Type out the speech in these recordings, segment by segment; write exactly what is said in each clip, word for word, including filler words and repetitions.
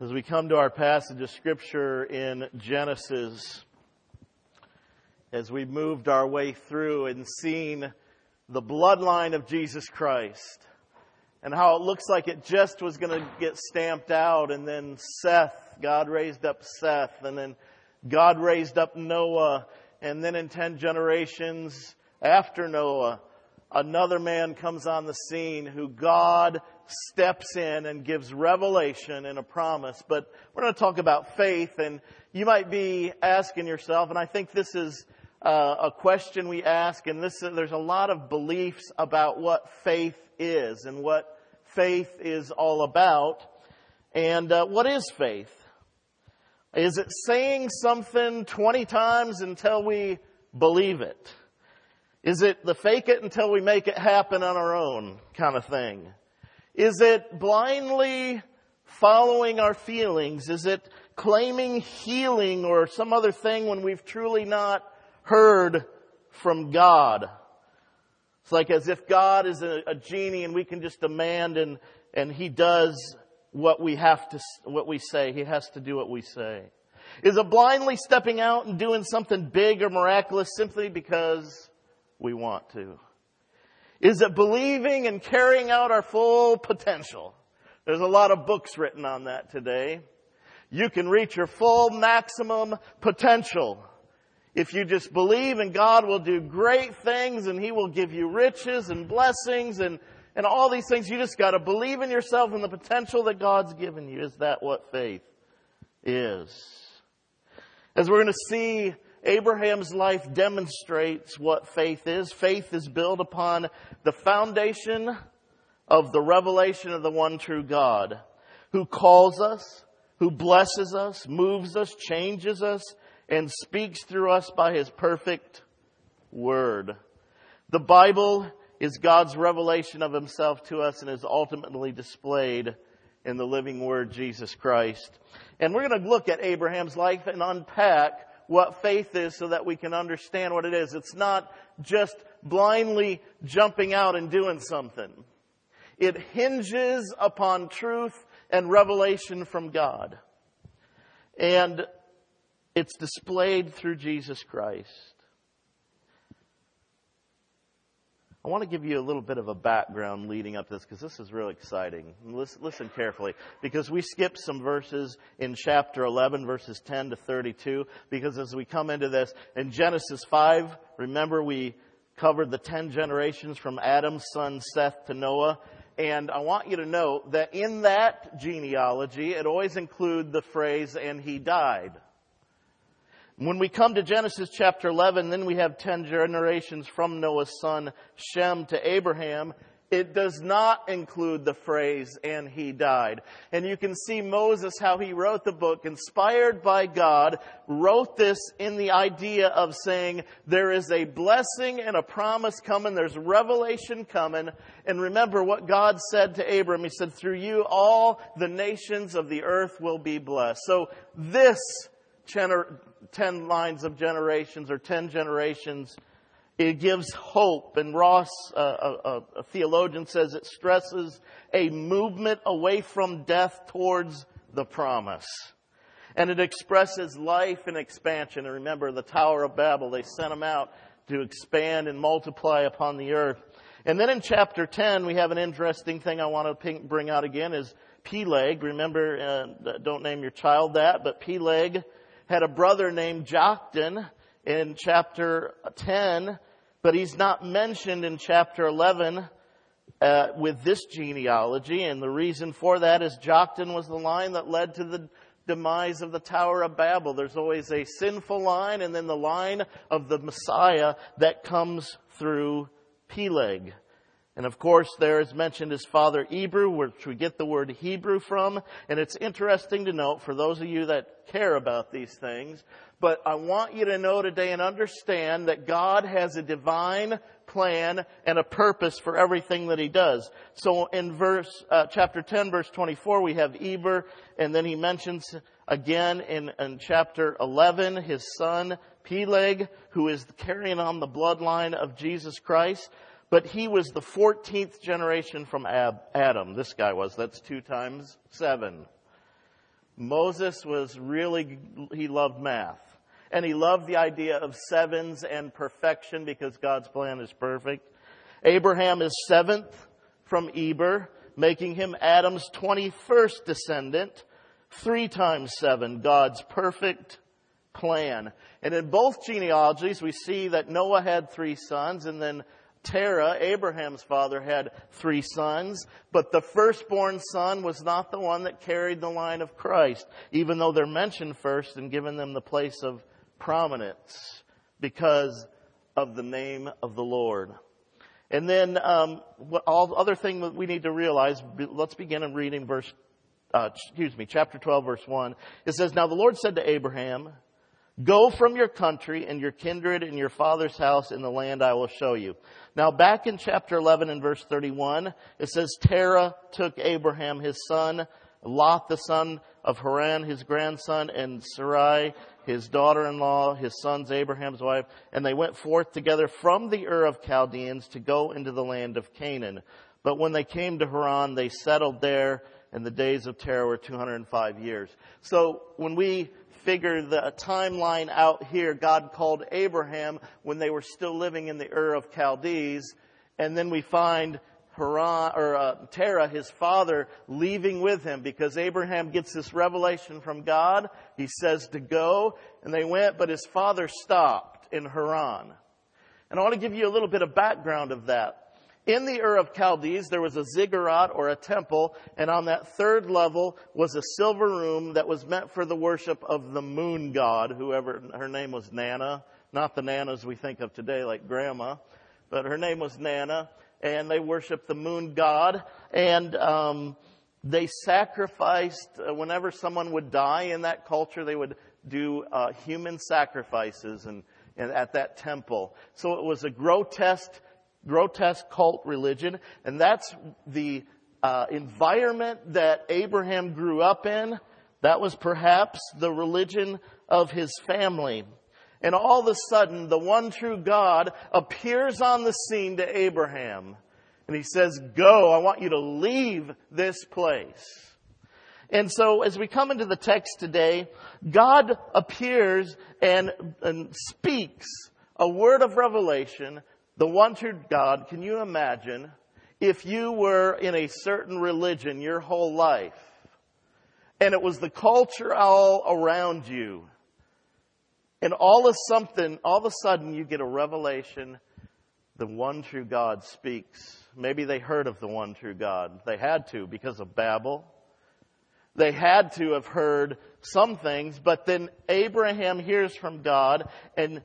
As we come to our passage of Scripture in Genesis, as we moved our way through and seen the bloodline of Jesus Christ and how it looks like it just was going to get stamped out, and then Seth, God raised up Seth, and then God raised up Noah, and then in ten generations after Noah, another man comes on the scene who God steps in and gives revelation and a promise. But we're going to talk about faith, and you might be asking yourself, and I think this is uh, a question we ask, and this there's a lot of beliefs about what faith is and what faith is all about. And uh, what is faith? Is it saying something twenty times until we believe it? Is it the fake it until we make it happen on our own kind of thing? Is it blindly following our feelings? Is it claiming healing or some other thing when we've truly not heard from God? It's like as if God is a, a genie and we can just demand and, and He does what we have to, what we say. He has to do what we say. Is it blindly stepping out and doing something big or miraculous simply because we want to? Is it believing and carrying out our full potential? There's a lot of books written on that today. You can reach your full maximum potential if you just believe, and God will do great things and He will give you riches and blessings and, and all these things. You just got to believe in yourself and the potential that God's given you. Is that what faith is? As we're going to see, Abraham's life demonstrates what faith is. Faith is built upon the foundation of the revelation of the one true God, who calls us, who blesses us, moves us, changes us, and speaks through us by His perfect Word. The Bible is God's revelation of Himself to us and is ultimately displayed in the living Word, Jesus Christ. And we're going to look at Abraham's life and unpack what faith is so that we can understand what it is. It's not just blindly jumping out and doing something. It hinges upon truth and revelation from God. And it's displayed through Jesus Christ. I want to give you a little bit of a background leading up to this because this is really exciting. Listen, listen carefully, because we skipped some verses in chapter eleven, verses ten to thirty-two, because as we come into this, in Genesis five, remember we covered the ten generations from Adam's son Seth to Noah. And I want you to know that in that genealogy, it always includes the phrase, and he died. When we come to Genesis chapter eleven, then we have ten generations from Noah's son Shem to Abraham. It does not include the phrase, and he died. And you can see Moses, how he wrote the book, inspired by God, wrote this in the idea of saying, there is a blessing and a promise coming. There's revelation coming. And remember what God said to Abram. He said, through you, all the nations of the earth will be blessed. So this gener- ten lines of generations or ten generations, it gives hope. And Ross, uh, a, a theologian, says it stresses a movement away from death towards the promise. And it expresses life and expansion. And remember, the Tower of Babel, they sent them out to expand and multiply upon the earth. And then in chapter ten, we have an interesting thing I want to bring out again is Peleg. Remember, uh, don't name your child that, but Peleg had a brother named Joktan in chapter ten, but he's not mentioned in chapter eleven uh, with this genealogy. And the reason for that is Joktan was the line that led to the demise of the Tower of Babel. There's always a sinful line and then the line of the Messiah that comes through Peleg. And of course, there is mentioned his father Eber, which we get the word Hebrew from. And it's interesting to note, for those of you that care about these things, but I want you to know today and understand that God has a divine plan and a purpose for everything that He does. So in verse, uh, chapter ten, verse twenty-four, we have Eber, and then he mentions again in, in chapter eleven, his son Peleg, who is carrying on the bloodline of Jesus Christ. But he was the fourteenth generation from Ab- Adam. This guy was. That's two times seven. Moses was really, he loved math. And he loved the idea of sevens and perfection because God's plan is perfect. Abraham is seventh from Eber, making him Adam's twenty-first descendant. Three times seven, God's perfect plan. And in both genealogies, we see that Noah had three sons, and then Terah, Abraham's father, had three sons. But the firstborn son was not the one that carried the line of Christ, even though they're mentioned first and given them the place of prominence because of the name of the Lord. And then um, what, all the other thing that we need to realize, let's begin in reading verse, uh, excuse me, chapter twelve, verse one. It says, "Now the Lord said to Abraham, go from your country and your kindred and your father's house in the land I will show you." Now back in chapter eleven and verse thirty-one, it says, Terah took Abraham his son, Lot the son of Haran his grandson, and Sarai his daughter-in-law, his son's Abraham's wife, and they went forth together from the Ur of Chaldeans to go into the land of Canaan. But when they came to Haran, they settled there, and the days of Terah were two hundred five years. So when we figure the timeline out here, God called Abraham when they were still living in the Ur of Chaldees, and then we find Haran, or uh, Terah, his father, leaving with him because Abraham gets this revelation from God. He says to go, and they went, but his father stopped in Haran. And I want to give you a little bit of background of that. In the Ur of Chaldees, there was a ziggurat or a temple, and on that third level was a silver room that was meant for the worship of the moon god, whoever, her name was Nana, not the Nanas we think of today like grandma, but her name was Nana. And they worshiped the moon god, and um, they sacrificed, uh, whenever someone would die in that culture, they would do uh, human sacrifices and, and at that temple. So it was a grotesque, grotesque cult religion, and that's the uh, environment that Abraham grew up in. That was perhaps the religion of his family. And all of a sudden, the one true God appears on the scene to Abraham. And he says, go, I want you to leave this place. And so as we come into the text today, God appears and, and speaks a word of revelation, the one true God. Can you imagine if you were in a certain religion your whole life, and it was the culture all around you, and all of something, all of a sudden you get a revelation, the one true God speaks. Maybe they heard of the one true God. They had to because of Babel. They had to have heard some things, but then Abraham hears from God, and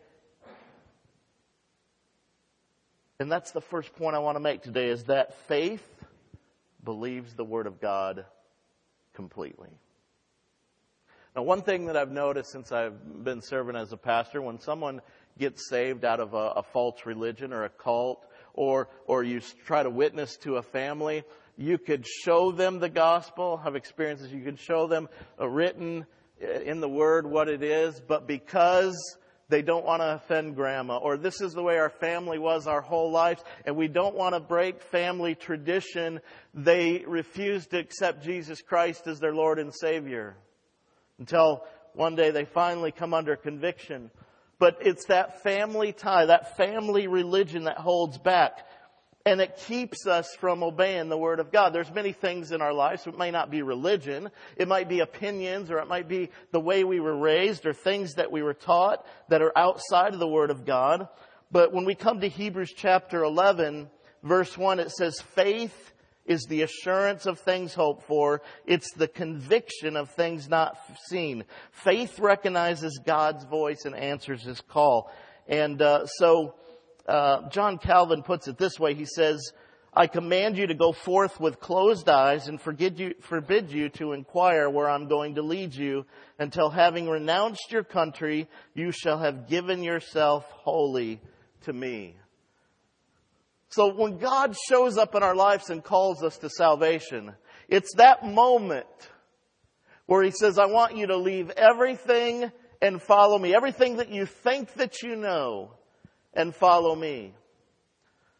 and that's the first point I want to make today, is that faith believes the Word of God completely. Now, one thing that I've noticed since I've been serving as a pastor, when someone gets saved out of a, a false religion or a cult, or or you try to witness to a family, you could show them the gospel. Have experiences. You could show them a written in the Word what it is, but because they don't want to offend grandma, or this is the way our family was our whole lives, and we don't want to break family tradition, they refuse to accept Jesus Christ as their Lord and Savior. Until one day they finally come under conviction. But it's that family tie, that family religion that holds back. And it keeps us from obeying the Word of God. There's many things in our lives. It may not be religion. It might be opinions, or it might be the way we were raised, or things that we were taught that are outside of the Word of God. But when we come to Hebrews chapter eleven, verse one, it says, faith is the assurance of things hoped for. It's the conviction of things not seen. Faith recognizes God's voice and answers His call. And uh, so uh, John Calvin puts it this way. He says, I command you to go forth with closed eyes and forbid you, forbid you to inquire where I'm going to lead you, until having renounced your country, you shall have given yourself wholly to me. So when God shows up in our lives and calls us to salvation, it's that moment where He says, I want you to leave everything and follow me. Everything that you think that you know, and follow me.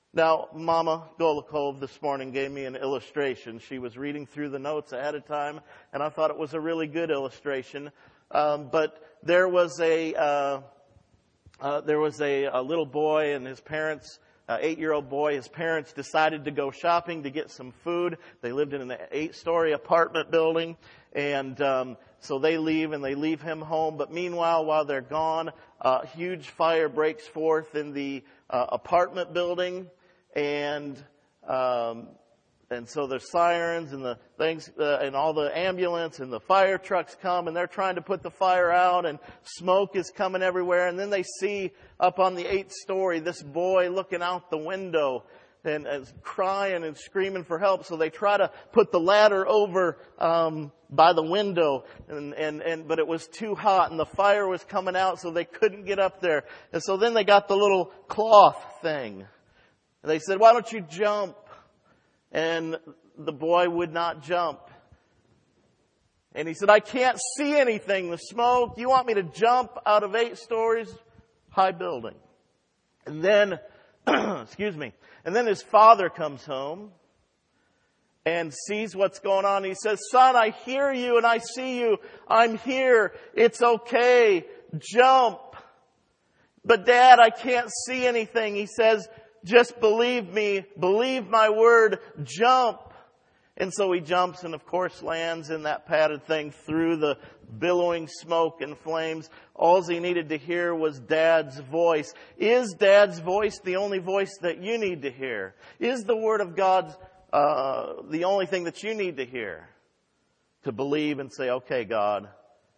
Now, Mama Golikov this morning gave me an illustration. She was reading through the notes ahead of time, and I thought it was a really good illustration. Um, but there was a uh, uh, there was a, a little boy and his parents, uh, eight-year-old boy. His parents decided to go shopping to get some food. They lived in an eight-story apartment building, and um, so they leave and they leave him home. But meanwhile, while they're gone, a huge fire breaks forth in the uh, apartment building. And um, and so there's sirens and the things uh, and all the ambulance and the fire trucks come and they're trying to put the fire out and smoke is coming everywhere. And then they see up on the eighth story this boy looking out the window and, and crying and screaming for help. So they try to put the ladder over um, by the window, and, and and but it was too hot and the fire was coming out, so they couldn't get up there. And so then they got the little cloth thing. They said, "Why don't you jump?" And the boy would not jump. And he said, "I can't see anything, the smoke. You want me to jump out of eight stories high building?" And then, excuse me, and then his father comes home and sees what's going on. He says, "Son, I hear you and I see you. I'm here. It's okay. Jump." "But Dad, I can't see anything." He says, "Just believe me, believe my word, jump." And so he jumps and of course lands in that padded thing through the billowing smoke and flames. All he needed to hear was Dad's voice. Is Dad's voice the only voice that you need to hear? Is the word of God uh, the only thing that you need to hear? To believe and say, "Okay, God,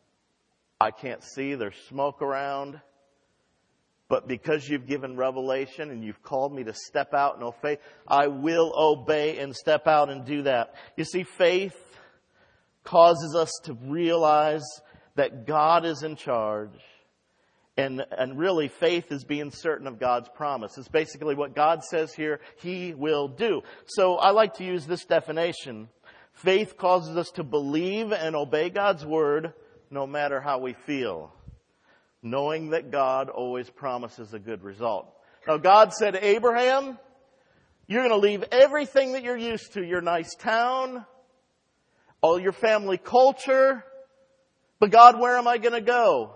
I can't see, there's smoke around. But because you've given revelation and you've called me to step out and obey, I will obey and step out and do that." You see, faith causes us to realize that God is in charge. And, and really, faith is being certain of God's promise. It's basically what God says here, He will do. So I like to use this definition. Faith causes us to believe and obey God's word no matter how we feel, knowing that God always promises a good result. Now, God said to Abraham, "You're going to leave everything that you're used to, your nice town, all your family culture. But God, where am I going to go?"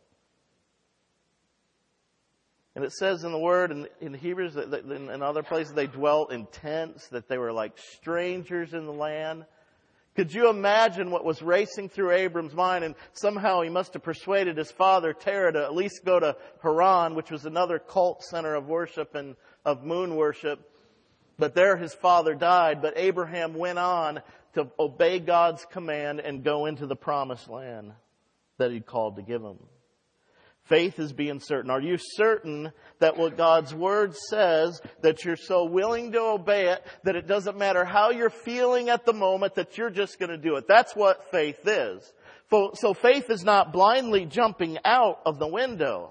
And it says in the Word, in, in Hebrews, that in, in other places, they dwelt in tents, that they were like strangers in the land. Could you imagine what was racing through Abram's mind? And somehow he must have persuaded his father, Terah, to at least go to Haran, which was another cult center of worship and of moon worship. But there his father died. But Abraham went on to obey God's command and go into the promised land that He called to give him. Faith is being certain. Are you certain that what God's Word says, that you're so willing to obey it, that it doesn't matter how you're feeling at the moment, that you're just going to do it? That's what faith is. So faith is not blindly jumping out of the window.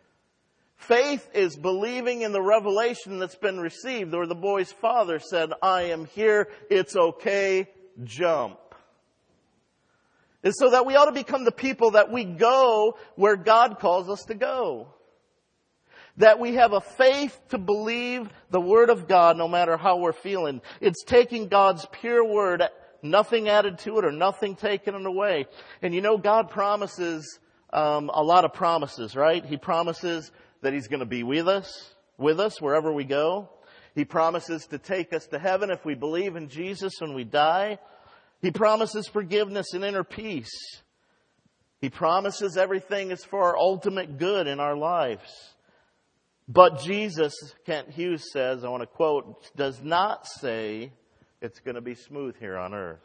Faith is believing in the revelation that's been received, or the boy's father said, "I am here, it's okay, jump." And so that we ought to become the people that we go where God calls us to go. That we have a faith to believe the Word of God no matter how we're feeling. It's taking God's pure Word, nothing added to it or nothing taken away. And you know, God promises um, a lot of promises, right? He promises that He's going to be with us, with us wherever we go. He promises to take us to heaven if we believe in Jesus when we die. He promises forgiveness and inner peace. He promises everything is for our ultimate good in our lives. But Jesus, Kent Hughes says, I want to quote, does not say it's going to be smooth here on earth.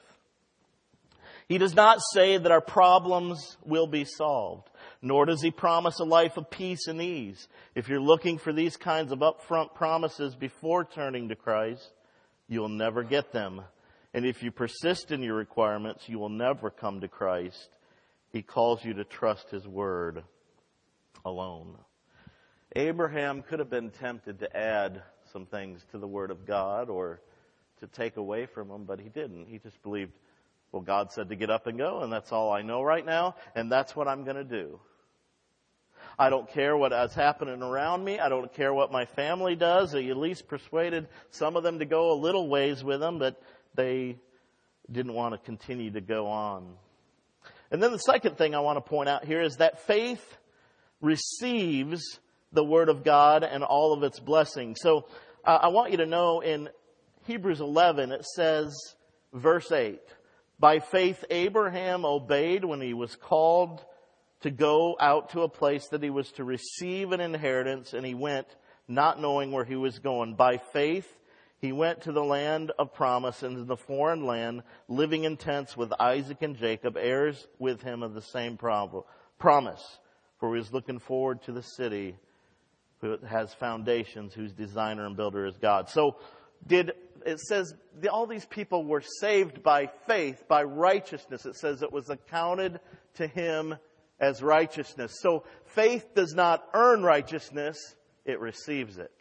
He does not say that our problems will be solved, nor does He promise a life of peace and ease. If you're looking for these kinds of upfront promises before turning to Christ, you'll never get them. And if you persist in your requirements, you will never come to Christ. He calls you to trust His Word alone. Abraham could have been tempted to add some things to the Word of God or to take away from Him, but he didn't. He just believed, well, God said to get up and go, and that's all I know right now, and that's what I'm going to do. I don't care what is happening around me. I don't care what my family does. He at least persuaded some of them to go a little ways with him, but they didn't want to continue to go on. And then the second thing I want to point out here is that faith receives the Word of God and all of its blessings. So uh, I want you to know in Hebrews eleven, it says, verse eight, by faith Abraham obeyed when he was called to go out to a place that he was to receive an inheritance, and he went not knowing where he was going. By faith he went to the land of promise, into the foreign land, living in tents with Isaac and Jacob, heirs with him of the same promise. For he was looking forward to the city who has foundations, whose designer and builder is God. So did it says the, all these people were saved by faith, by righteousness. It says it was accounted to him as righteousness. So faith does not earn righteousness, it receives it.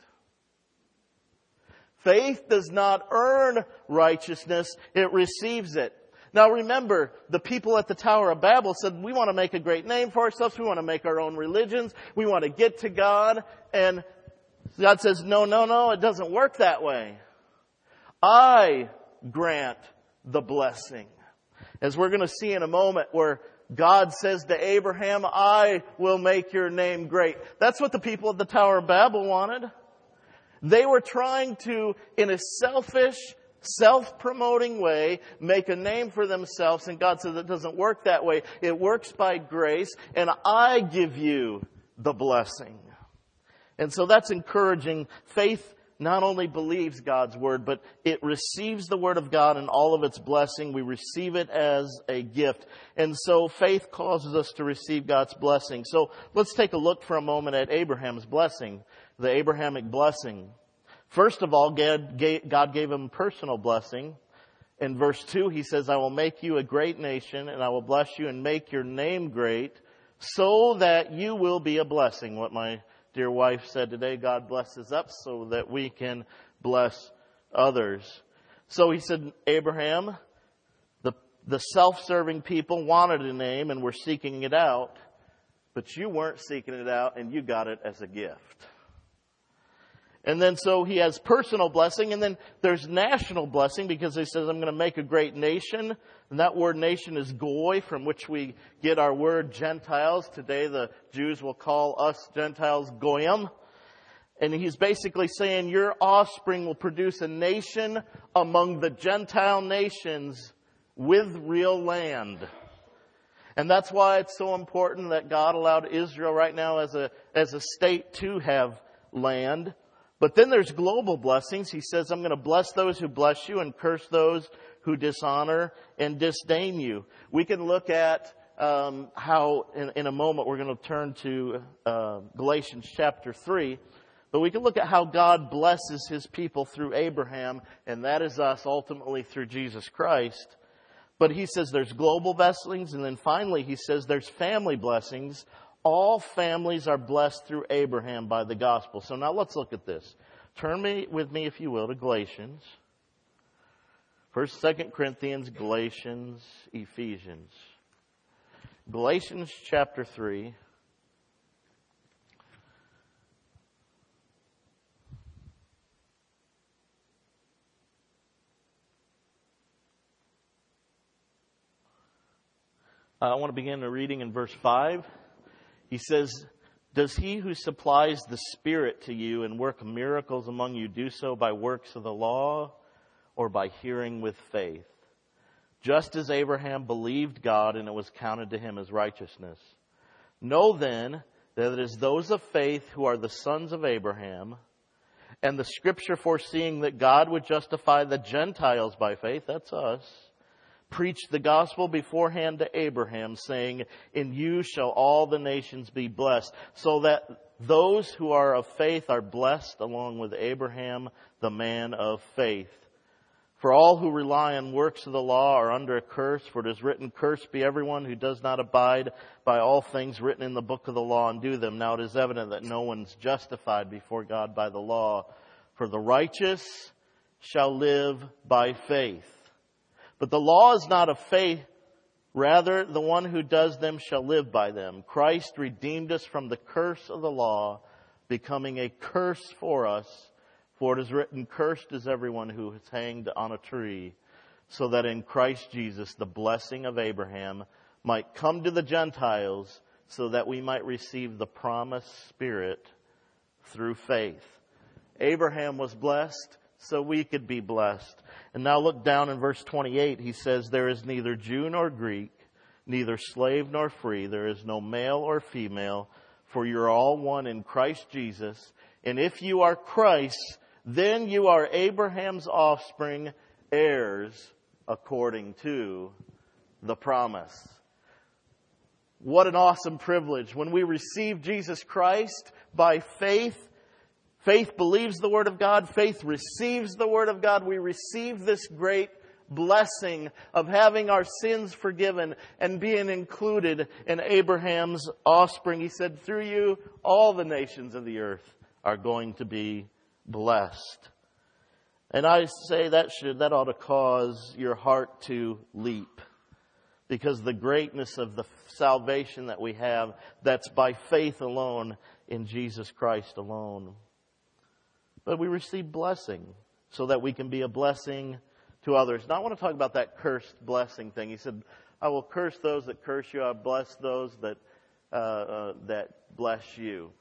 Faith does not earn righteousness, it receives it. Now remember, the people at the Tower of Babel said, we want to make a great name for ourselves, we want to make our own religions, we want to get to God. And God says, no, no, no, it doesn't work that way. I grant the blessing. As we're going to see in a moment, where God says to Abraham, I will make your name great. That's what the people at the Tower of Babel wanted. They were trying to, in a selfish, self-promoting way, make a name for themselves. And God says it doesn't work that way. It works by grace, and I give you the blessing. And so that's encouraging. Faith not only believes God's Word, but it receives the Word of God and all of its blessing. We receive it as a gift. And so faith causes us to receive God's blessing. So let's take a look for a moment at Abraham's blessing, the Abrahamic blessing. First of all, God gave him personal blessing. In verse two, he says, I will make you a great nation, and I will bless you and make your name great, so that you will be a blessing. What my dear wife said today, God blesses us so that we can bless others. So he said, Abraham, the, the self-serving people wanted a name and were seeking it out, but you weren't seeking it out and you got it as a gift. And then so he has personal blessing, and then there's national blessing, because he says, I'm going to make a great nation. And that word nation is goy, from which we get our word Gentiles. Today the Jews will call us Gentiles goyim. And he's basically saying your offspring will produce a nation among the Gentile nations with real land. And that's why it's so important that God allowed Israel right now as a, as a state to have land. But then there's global blessings. He says, I'm going to bless those who bless you and curse those who dishonor and disdain you. We can look at um, how, in, in a moment, we're going to turn to uh, Galatians chapter three. But we can look at how God blesses His people through Abraham, and that is us ultimately through Jesus Christ. But He says there's global blessings, and then finally He says there's family blessings. All families are blessed through Abraham by the gospel. So now let's look at this. Turn me with me, if you will, to Galatians. First, Second Corinthians, Galatians, Ephesians. Galatians chapter three. I want to begin the reading in verse five. He says, does he who supplies the Spirit to you and work miracles among you do so by works of the law or by hearing with faith? Just as Abraham believed God, and it was counted to him as righteousness. Know then that it is those of faith who are the sons of Abraham. And the Scripture foreseeing that God would justify the Gentiles by faith, that's us, preached the gospel beforehand to Abraham, saying, in you shall all the nations be blessed. So that those who are of faith are blessed along with Abraham, the man of faith. For all who rely on works of the law are under a curse, for it is written, cursed be everyone who does not abide by all things written in the book of the law and do them. Now it is evident that no one's justified before God by the law, for the righteous shall live by faith. But the law is not of faith, Rather, the one who does them shall live by them. Christ redeemed us from the curse of the law, becoming a curse for us. For it is written, cursed is everyone who is hanged on a tree, so that in Christ Jesus the blessing of Abraham might come to the Gentiles, so that we might receive the promised Spirit through faith. Abraham was blessed, so we could be blessed. And now look down in verse twenty-eight. He says, there is neither Jew nor Greek, neither slave nor free. There is no male or female, for you're all one in Christ Jesus. And if you are Christ, then you are Abraham's offspring, heirs according to the promise. What an awesome privilege. When we receive Jesus Christ by faith, faith believes the Word of God. Faith receives the Word of God. We receive this great blessing of having our sins forgiven and being included in Abraham's offspring. He said, through you, all the nations of the earth are going to be blessed. And I say that should, that ought to cause your heart to leap. Because the greatness of the salvation that we have, that's by faith alone in Jesus Christ alone. But we receive blessing so that we can be a blessing to others. Now I want to talk about that cursed blessing thing. He said, I will curse those that curse you. I bless those that uh, uh, that bless you.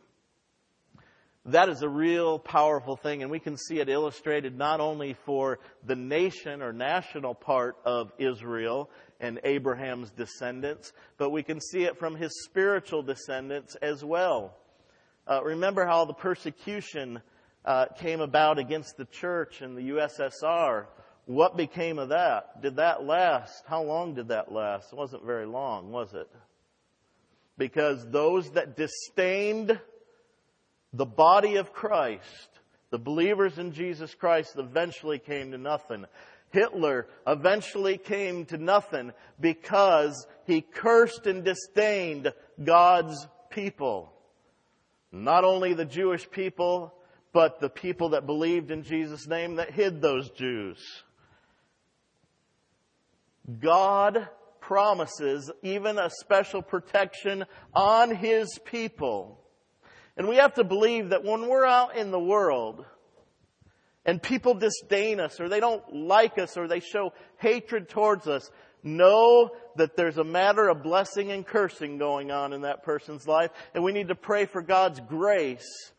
That is a real powerful thing, and we can see it illustrated not only for the nation or national part of Israel and Abraham's descendants, but we can see it from his spiritual descendants as well. Uh, remember how the persecution uh, came about against the church in the U S S R. What became of that? Did that last? How long did that last? It wasn't very long, was it? Because those that disdained the body of Christ, the believers in Jesus Christ, eventually came to nothing. Hitler eventually came to nothing because he cursed and disdained God's people. Not only the Jewish people, but the people that believed in Jesus' name that hid those Jews. God promises even a special protection on His people. And we have to believe that when we're out in the world and people disdain us or they don't like us or they show hatred towards us, know that there's a matter of blessing and cursing going on in that person's life. And we need to pray for God's grace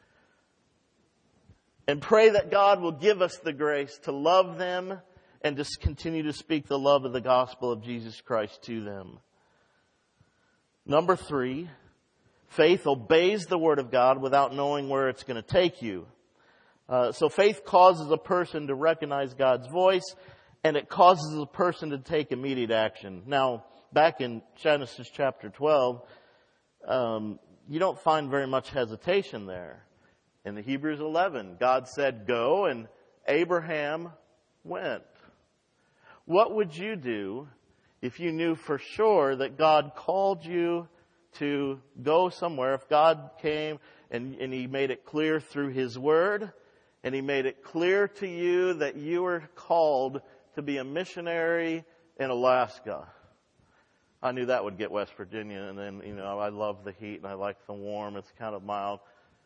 and pray that God will give us the grace to love them and to continue to speak the love of the gospel of Jesus Christ to them. Number three, faith obeys the Word of God without knowing where it's going to take you. Uh, so faith causes a person to recognize God's voice, and it causes a person to take immediate action. Now, back in Genesis chapter twelve, um, you don't find very much hesitation there. In the Hebrews eleven, God said, go, and Abraham went. What would you do if you knew for sure that God called you to go somewhere? If God came and, and He made it clear through His Word, and He made it clear to you that you were called to be a missionary in Alaska. I knew that would get West Virginia, and then, you know, I love the heat and I like the warm. It's kind of mild.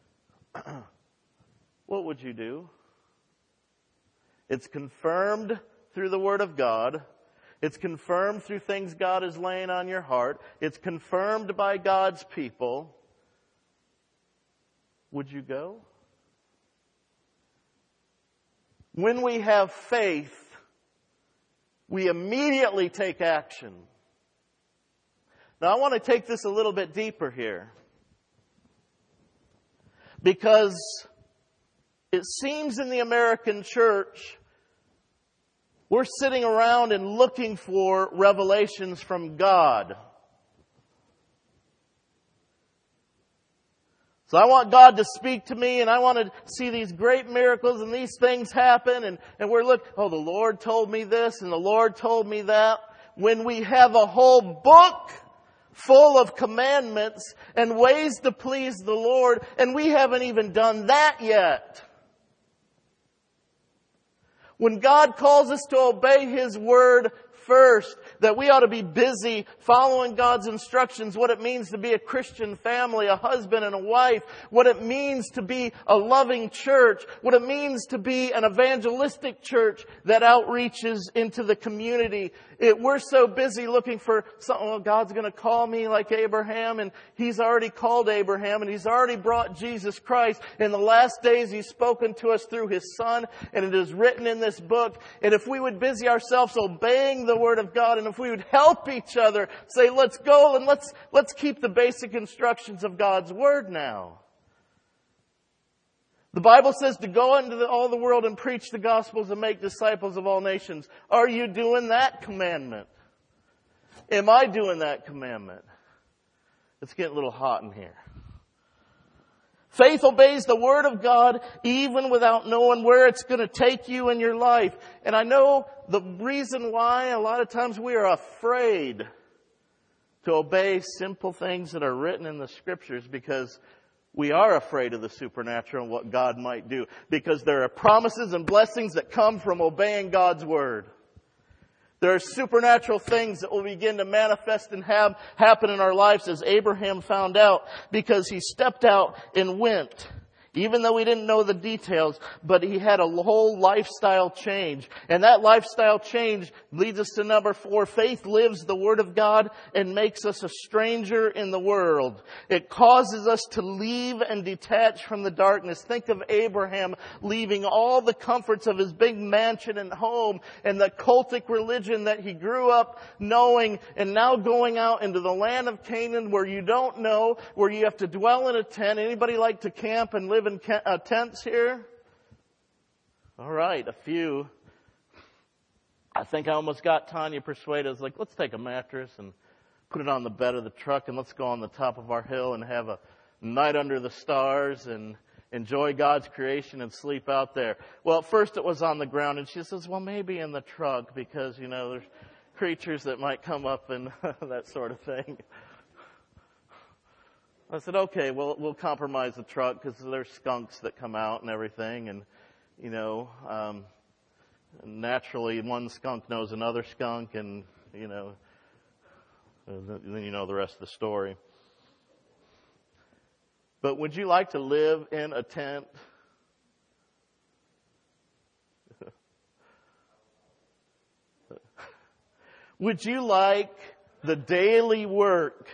What would you do? It's confirmed through the Word of God. It's confirmed through things God is laying on your heart. It's confirmed by God's people. Would you go? When we have faith, we immediately take action. Now I want to take this a little bit deeper here. Because it seems in the American church, we're sitting around and looking for revelations from God. So I want God to speak to me, and I want to see these great miracles and these things happen. And, and we're looking, oh, the Lord told me this and the Lord told me that. When we have a whole book full of commandments and ways to please the Lord, and we haven't even done that yet. When God calls us to obey His Word first, that we ought to be busy following God's instructions, what it means to be a Christian family, a husband and a wife, what it means to be a loving church, what it means to be an evangelistic church that outreaches into the community. It, we're so busy looking for something, well, God's going to call me like Abraham, and He's already called Abraham, and He's already brought Jesus Christ. In the last days, He's spoken to us through His Son, and it is written in this book. And if we would busy ourselves obeying the Word of God, and if we would help each other, say, let's go and let's, let's keep the basic instructions of God's Word now. The Bible says to go into the, all the world and preach the Gospels and make disciples of all nations. Are you doing that commandment? Am I doing that commandment? It's getting a little hot in here. Faith obeys the Word of God even without knowing where it's going to take you in your life. And I know the reason why a lot of times we are afraid to obey simple things that are written in the Scriptures, because we are afraid of the supernatural and what God might do, because there are promises and blessings that come from obeying God's Word. There are supernatural things that will begin to manifest and have happen in our lives, as Abraham found out, because he stepped out and went. Even though he didn't know the details, but he had a whole lifestyle change. And that lifestyle change leads us to number four. Faith lives the Word of God and makes us a stranger in the world. It causes us to leave and detach from the darkness. Think of Abraham leaving all the comforts of his big mansion and home and the cultic religion that he grew up knowing, and now going out into the land of Canaan, where you don't know, where you have to dwell in a tent. Anybody like to camp and live in uh, tents here? All right, a few. I think I almost got Tanya persuaded. I was like, let's take a mattress and put it on the bed of the truck, and let's go on the top of our hill and have a night under the stars and enjoy God's creation and sleep out there. Well, at first it was on the ground, and she says, well, maybe in the truck, because, you know, there's creatures that might come up and that sort of thing. I said, okay, well, we'll compromise the truck, because there's skunks that come out and everything. And, you know, um, naturally one skunk knows another skunk, and, you know, then you know the rest of the story. But would you like to live in a tent? Would you like the daily work?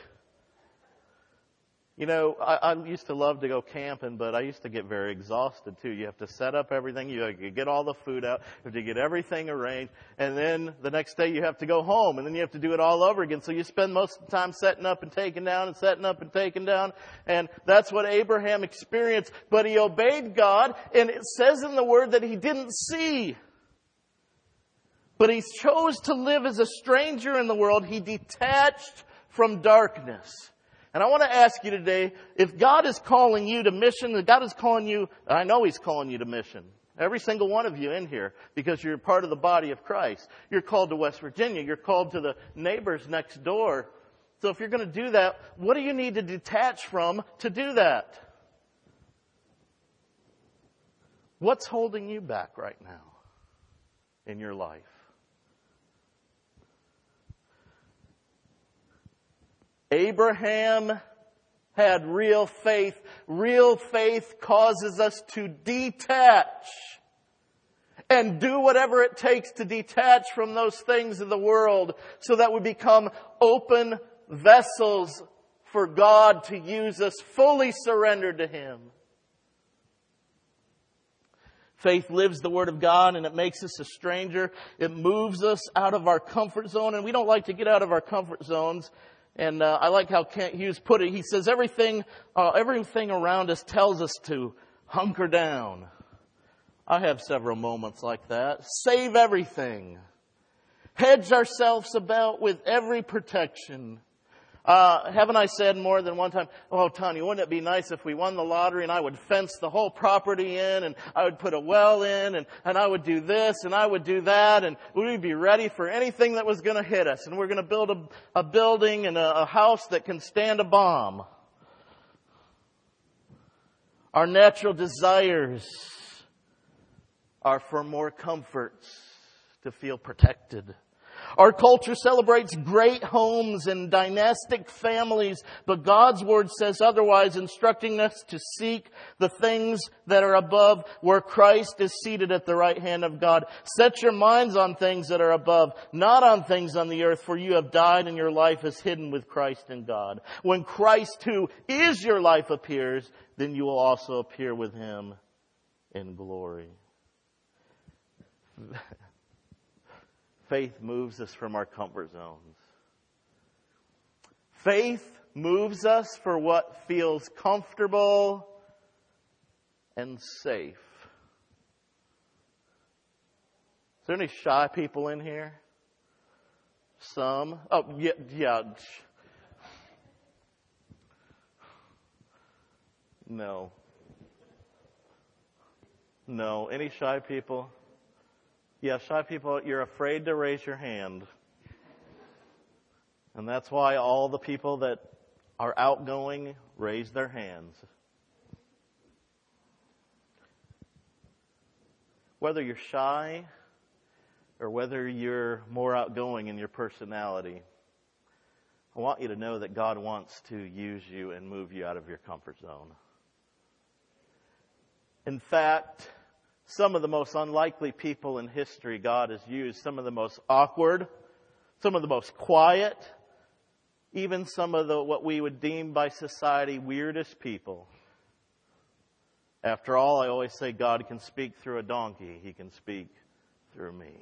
You know, I, I used to love to go camping, but I used to get very exhausted too. You have to set up everything. You have to get all the food out. You have to get everything arranged. And then the next day you have to go home, and then you have to do it all over again. So you spend most of the time setting up and taking down and setting up and taking down. And that's what Abraham experienced. But he obeyed God, and it says in the Word that he didn't see. But he chose to live as a stranger in the world. He detached from darkness. And I want to ask you today, if God is calling you to mission, if God is calling you, I know He's calling you to mission. Every single one of you in here, because you're part of the body of Christ. You're called to West Virginia. You're called to the neighbors next door. So if you're going to do that, what do you need to detach from to do that? What's holding you back right now in your life? Abraham had real faith. Real faith causes us to detach and do whatever it takes to detach from those things of the world, so that we become open vessels for God to use us, fully surrendered to Him. Faith lives the Word of God, and it makes us a stranger. It moves us out of our comfort zone, and we don't like to get out of our comfort zones. And uh, I like how Kent Hughes put it. He says everything, uh, everything around us tells us to hunker down. I have several moments like that. Save everything. Hedge ourselves about with every protection. Uh, haven't I said more than one time, oh, Tanya, wouldn't it be nice if we won the lottery and I would fence the whole property in, and I would put a well in, and, and I would do this and I would do that, and we'd be ready for anything that was going to hit us, and we're going to build a, a building and a, a house that can stand a bomb. Our natural desires are for more comforts, to feel protected. Our culture celebrates great homes and dynastic families, but God's Word says otherwise, instructing us to seek the things that are above, where Christ is seated at the right hand of God. Set your minds on things that are above, not on things on the earth, for you have died and your life is hidden with Christ in God. When Christ, who is your life, appears, then you will also appear with Him in glory. Faith moves us from our comfort zones. Faith moves us for what feels comfortable and safe. Is there any shy people in here? Some. Oh, yeah, yeah. No. No. Any shy people? Yeah, shy people, you're afraid to raise your hand. And that's why all the people that are outgoing raise their hands. Whether you're shy or whether you're more outgoing in your personality, I want you to know that God wants to use you and move you out of your comfort zone. In fact, some of the most unlikely people in history God has used, some of the most awkward, some of the most quiet, even some of the what we would deem by society weirdest people. After all, I always say God can speak through a donkey. He can speak through me.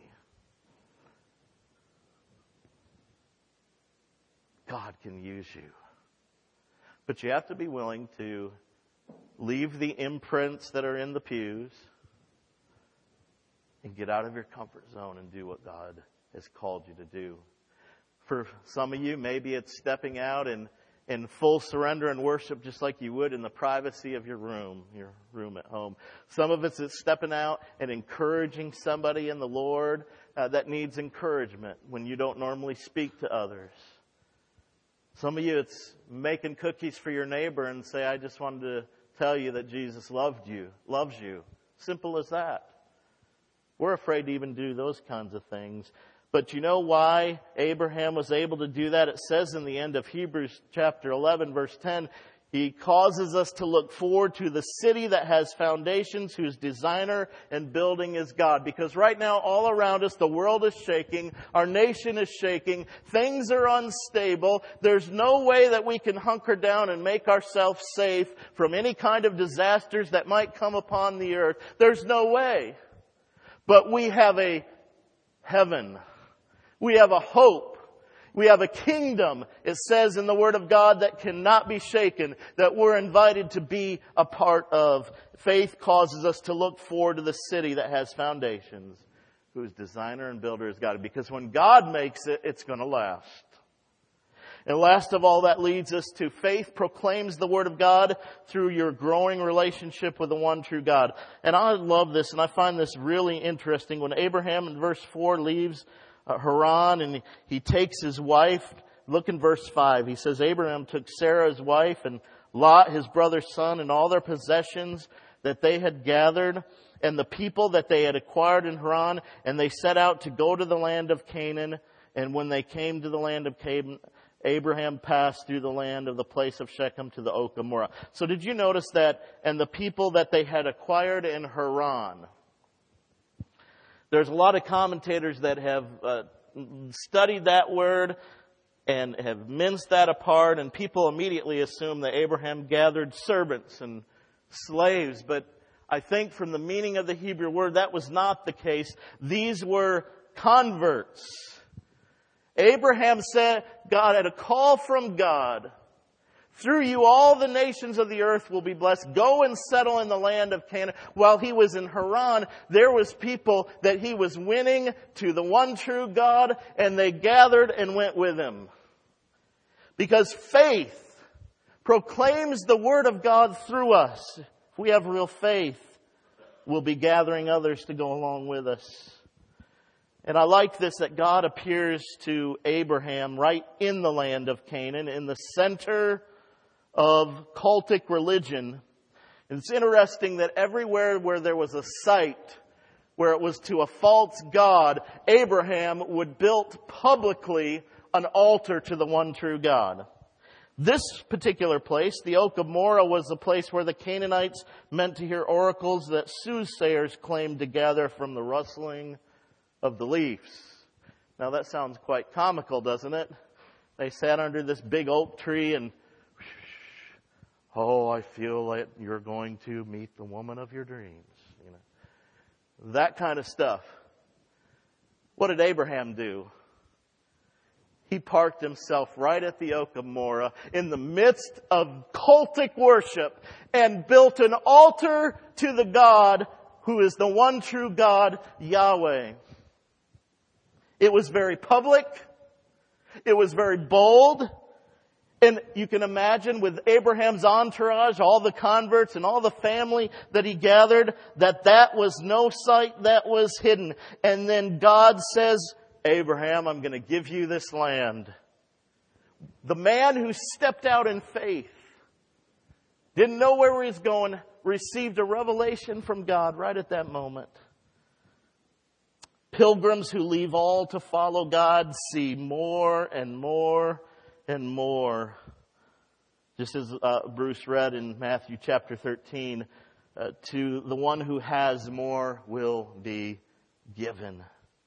God can use you. But you have to be willing to leave the imprints that are in the pews and get out of your comfort zone and do what God has called you to do. For some of you, maybe it's stepping out in, in full surrender and worship just like you would in the privacy of your room, your room at home. Some of it's stepping out and encouraging somebody in the Lord uh, that needs encouragement when you don't normally speak to others. Some of you, it's making cookies for your neighbor and say, I just wanted to tell you that Jesus loved you, loves you. Simple as that. We're afraid to even do those kinds of things. But you know why Abraham was able to do that? It says in the end of Hebrews chapter eleven, verse ten, He causes us to look forward to the city that has foundations, whose designer and building is God. Because right now, all around us, the world is shaking. Our nation is shaking. Things are unstable. There's no way that we can hunker down and make ourselves safe from any kind of disasters that might come upon the earth. There's no way. But we have a heaven. We have a hope. We have a kingdom, it says in the Word of God, that cannot be shaken, that we're invited to be a part of. Faith causes us to look forward to the city that has foundations, whose designer and builder is God. Because when God makes it, it's going to last. And last of all, that leads us to faith proclaims the Word of God through your growing relationship with the one true God. And I love this, and I find this really interesting. When Abraham in verse four leaves uh, Haran and he takes his wife, look in verse five. He says, Abraham took Sarah his wife and Lot his brother's son and all their possessions that they had gathered and the people that they had acquired in Haran, and they set out to go to the land of Canaan. And when they came to the land of Canaan, Abraham passed through the land of the place of Shechem to the oak of Moreh. So did you notice that? And the people that they had acquired in Haran. There's a lot of commentators that have uh, studied that word and have minced that apart. And people immediately assume that Abraham gathered servants and slaves. But I think from the meaning of the Hebrew word, that was not the case. These were converts. Abraham said, God had a call from God. Through you, all the nations of the earth will be blessed. Go and settle in the land of Canaan. While he was in Haran, there was people that he was winning to the one true God, and they gathered and went with him. Because faith proclaims the Word of God through us. If we have real faith, we'll be gathering others to go along with us. And I like this, that God appears to Abraham right in the land of Canaan, in the center of cultic religion. And it's interesting that everywhere where there was a site where it was to a false god, Abraham would build publicly an altar to the one true God. This particular place, the Oak of Moreh, was the place where the Canaanites meant to hear oracles that soothsayers claimed to gather from the rustling of the leaves. Now that sounds quite comical, doesn't it? They sat under this big oak tree and, oh, I feel like you're going to meet the woman of your dreams. You know, that kind of stuff. What did Abraham do? He parked himself right at the Oak of Moreh in the midst of cultic worship and built an altar to the God who is the one true God, Yahweh. It was very public. It was very bold. And you can imagine with Abraham's entourage, all the converts and all the family that he gathered, that that was no sight that was hidden. And then God says, Abraham, I'm going to give you this land. The man who stepped out in faith, didn't know where he was going, received a revelation from God right at that moment. Pilgrims who leave all to follow God see more and more and more. Just as uh, Bruce read in Matthew chapter thirteen, uh, to the one who has more will be given.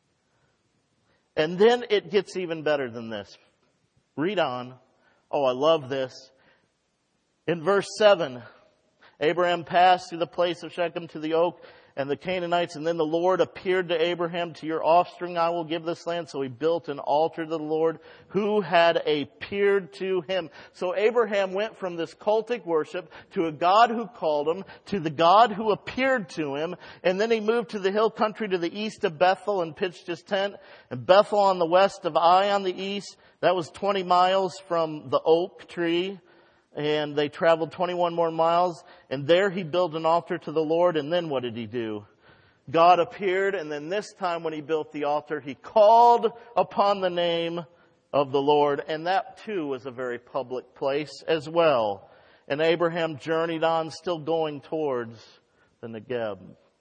And then it gets even better than this. Read on. Oh, I love this. In verse seven, Abraham passed through the place of Shechem to the oak and the Canaanites, and then the Lord appeared to Abraham, to your offspring I will give this land. So he built an altar to the Lord who had appeared to him. So Abraham went from this cultic worship to a God who called him, to the God who appeared to him, and then he moved to the hill country to the east of Bethel and pitched his tent, and Bethel on the west of Ai on the east. That was twenty miles from the oak tree. And they traveled twenty-one more miles, and there he built an altar to the Lord. And then what did he do? God appeared, and then this time when he built the altar, he called upon the name of the Lord. And that too was a very public place as well. And Abraham journeyed on, still going towards the Negeb.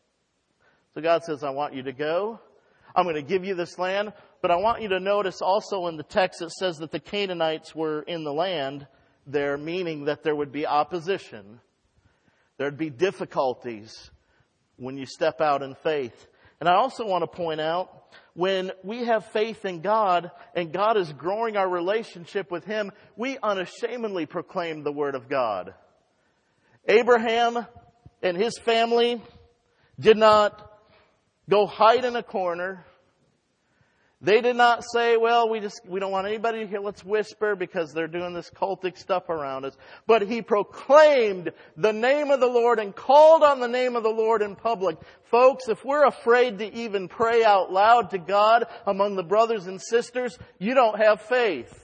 So God says, I want you to go. I'm going to give you this land. But I want you to notice also in the text it says that the Canaanites were in the land there, meaning that there would be opposition. There'd be difficulties when you step out in faith. And I also want to point out, when we have faith in God and God is growing our relationship with Him, we unashamedly proclaim the Word of God. Abraham and his family did not go hide in a corner. They did not say, well, we just, we don't want anybody to hear, let's whisper because they're doing this cultic stuff around us. But he proclaimed the name of the Lord and called on the name of the Lord in public. Folks, if we're afraid to even pray out loud to God among the brothers and sisters, you don't have faith.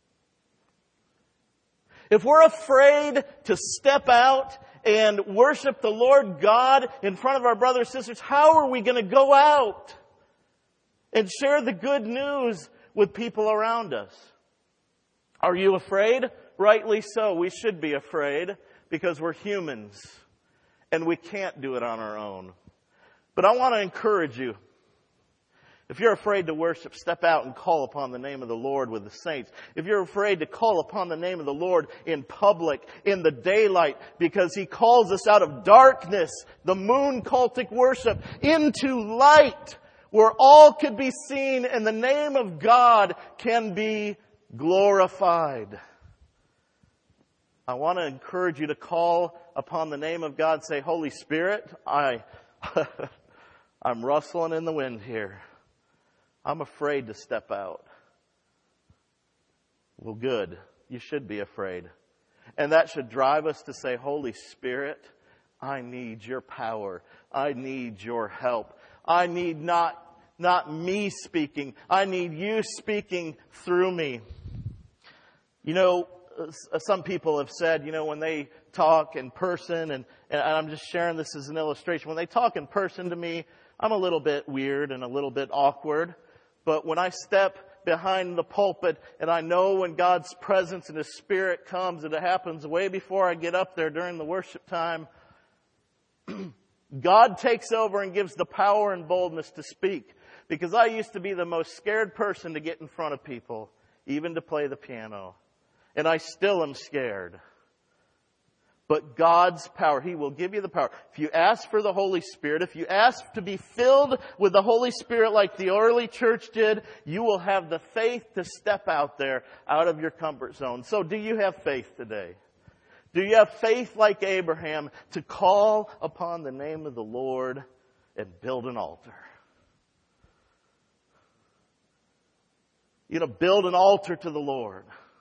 If we're afraid to step out and worship the Lord God in front of our brothers and sisters, how are we going to go out and share the good news with people around us? Are you afraid? Rightly so. We should be afraid because we're humans and we can't do it on our own. But I want to encourage you. If you're afraid to worship, step out and call upon the name of the Lord with the saints. If you're afraid to call upon the name of the Lord in public, in the daylight, because He calls us out of darkness, the moon cultic worship, into light, where all could be seen and the name of God can be glorified. I want to encourage you to call upon the name of God. Say, Holy Spirit, I, I'm rustling in the wind here. I'm afraid to step out. Well, good. You should be afraid. And that should drive us to say, Holy Spirit, I need your power. I need your help. I need not, not me speaking. I need you speaking through me. You know, some people have said, you know, when they talk in person, and, and I'm just sharing this as an illustration, when they talk in person to me, I'm a little bit weird and a little bit awkward. But when I step behind the pulpit and I know when God's presence and His Spirit comes, and it happens way before I get up there during the worship time, God takes over and gives the power and boldness to speak. Because I used to be the most scared person to get in front of people, even to play the piano. And I still am scared. But God's power, He will give you the power. If you ask for the Holy Spirit, if you ask to be filled with the Holy Spirit like the early church did, you will have the faith to step out there, out of your comfort zone. So do you have faith today? Do you have faith like Abraham to call upon the name of the Lord and build an altar? You know, build an altar to the Lord.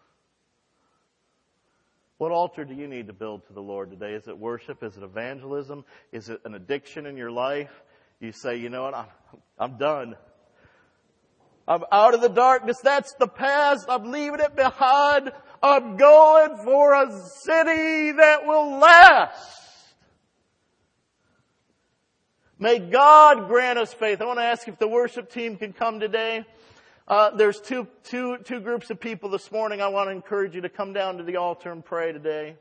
What altar do you need to build to the Lord today? Is it worship? Is it evangelism? Is it an addiction in your life? You say, you know what, I'm, I'm done. I'm out of the darkness. That's the past. I'm leaving it behind. I'm going for a city that will last. May God grant us faith. I want to ask if the worship team can come today. Uh, there's two, two, two groups of people this morning. I want to encourage you to come down to the altar and pray today.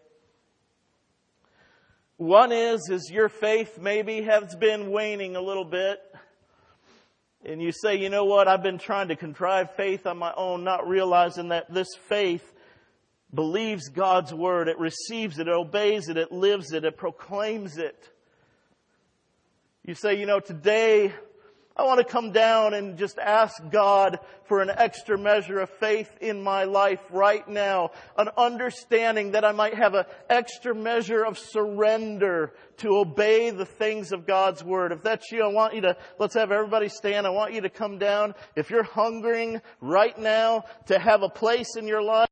One is, is your faith maybe has been waning a little bit. And you say, you know what, I've been trying to contrive faith on my own, not realizing that this faith believes God's word. It receives it, it obeys it, it lives it, it proclaims it. You say, you know, today I want to come down and just ask God for an extra measure of faith in my life right now. An understanding that I might have an extra measure of surrender to obey the things of God's Word. If that's you, I want you to, let's have everybody stand. I want you to come down. If you're hungering right now to have a place in your life